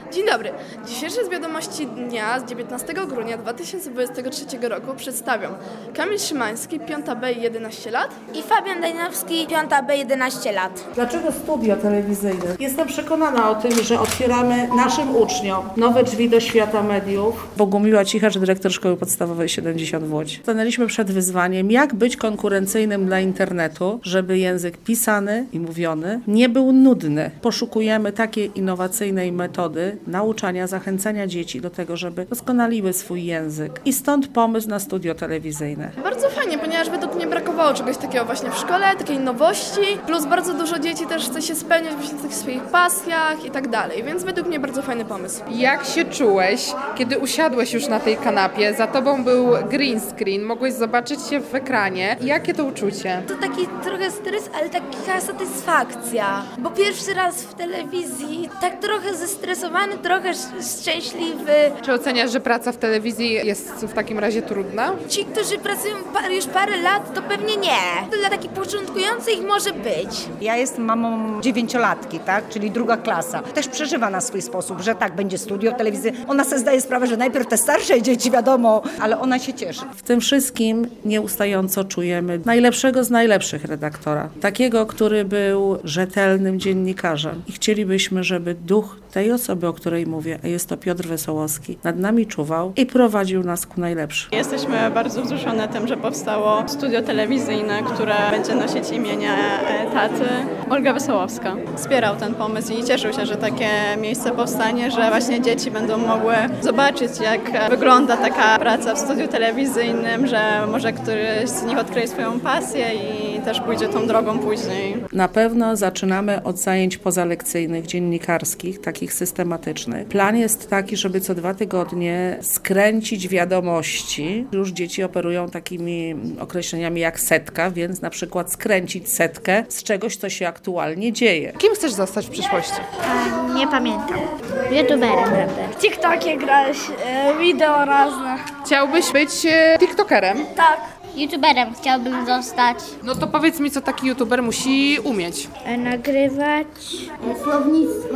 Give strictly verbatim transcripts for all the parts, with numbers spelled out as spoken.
Dzień dobry. Dzisiejsze z wiadomości dnia z dziewiętnastego grudnia dwa tysiące dwudziestego trzeciego roku przedstawią Kamil Szymański, piąta B, jedenaście lat i Fabian Dajnowski, piąta B, jedenaście lat. Dlaczego studio telewizyjne? Jestem przekonana o tym, że otwieramy naszym uczniom nowe drzwi do świata mediów. Bogumiła Cichacz, dyrektor Szkoły Podstawowej siedemdziesiąt w Łodzi. Stanęliśmy przed wyzwaniem, jak być konkurencyjnym dla internetu, żeby język pisany i mówiony nie był nudny. Poszukujemy takiej innowacyjnej metody nauczania, zachęcania dzieci do tego, żeby doskonaliły swój język. I stąd pomysł na studio telewizyjne. Bardzo fajnie, ponieważ według mnie brakowało czegoś takiego właśnie w szkole, takiej nowości, plus bardzo dużo dzieci też chce się spełniać właśnie w tych swoich pasjach i tak dalej, więc według mnie bardzo fajny pomysł. Jak się czułeś, kiedy usiadłeś już na tej kanapie? Za tobą był green screen, mogłeś zobaczyć się w ekranie. Jakie to uczucie? To taki trochę stres, ale taka satysfakcja, bo pierwszy raz w telewizji, tak trochę zestresowany, trochę szczęśliwy. Czy oceniasz, że praca w telewizji jest w takim razie trudna? Ci, którzy pracują pa- już parę lat, to pewnie nie. To dla takich początkujących może być. Ja jestem mamą dziewięciolatki, tak, czyli druga klasa. Też przeżywa na swój sposób, że tak, będzie studio telewizyjne. Ona sobie zdaje sprawę, że najpierw te starsze dzieci, wiadomo, ale ona się cieszy. W tym wszystkim nieustająco czujemy najlepszego z najlepszych redaktora. Takiego, który był rzetelnym dziennikarzem. I chcielibyśmy, żeby duch tej osoby, o której mówię, a jest to Piotr Wesołowski, nad nami czuwał i prowadził nas ku najlepszym. Jesteśmy bardzo wzruszone tym, że powstało studio telewizyjne, które będzie nosić imienia taty. Olga Wesołowska wspierał ten pomysł i cieszył się, że takie miejsce powstanie, że właśnie dzieci będą mogły zobaczyć, jak wygląda taka praca w studiu telewizyjnym, że może któryś z nich odkryje swoją pasję i też pójdzie tą drogą później. Na pewno zaczynamy od zajęć pozalekcyjnych, dziennikarskich, takich systematycznych. Plan jest taki, żeby co dwa tygodnie skręcić wiadomości. Już dzieci operują takimi określeniami jak setka, więc na przykład skręcić setkę z czegoś, co się aktualnie dzieje. Kim chcesz zostać w przyszłości? Nie pamiętam. YouTuberem będę. W TikTokie grałeś, e, wideo razne. Chciałbyś być e, tiktokerem? Tak. YouTuberem chciałbym zostać. No to powiedz mi, co taki youtuber musi umieć. E, Nagrywać. Słownictwo.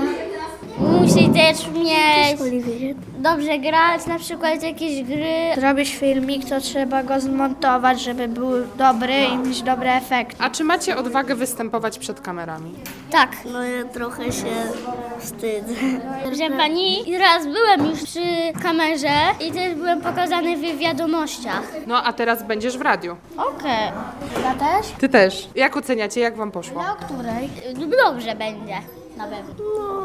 Musi też umieć dobrze grać, na przykład jakieś gry. Zrobić filmik, to trzeba go zmontować, żeby był dobry i mieć dobry efekt. A czy macie odwagę występować przed kamerami? Tak. No ja trochę się wstydzę. Że pani, raz byłem już przy kamerze i też byłem pokazany w wiadomościach. No a teraz będziesz w radiu. Okej. Ja też? Ty też. Jak oceniacie, jak wam poszło? O której? Dobrze będzie. Na pewno.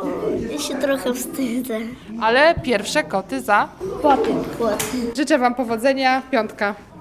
Ja się trochę wstydzę. Ale pierwsze koty za. Potem. Potem. Życzę wam powodzenia. Piątka.